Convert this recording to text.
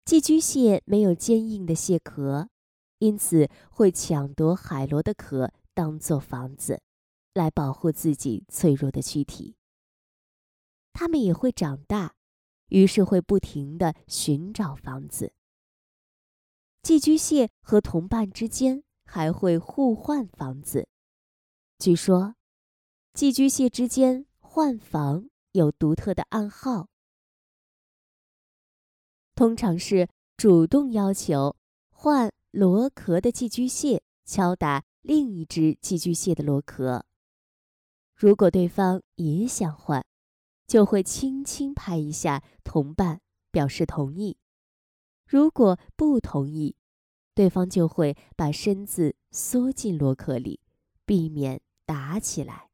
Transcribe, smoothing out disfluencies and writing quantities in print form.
寄居蟹没有坚硬的蟹壳，因此会抢夺海螺的壳当做房子，来保护自己脆弱的躯体。它们也会长大，于是会不停地寻找房子。寄居蟹和同伴之间还会互换房子。据说，寄居蟹之间换房有独特的暗号，通常是主动要求换螺壳的寄居蟹敲打另一只寄居蟹的螺壳。如果对方也想换，就会轻轻拍一下同伴，表示同意。如果不同意，对方就会把身子缩进螺壳里，避免打起来。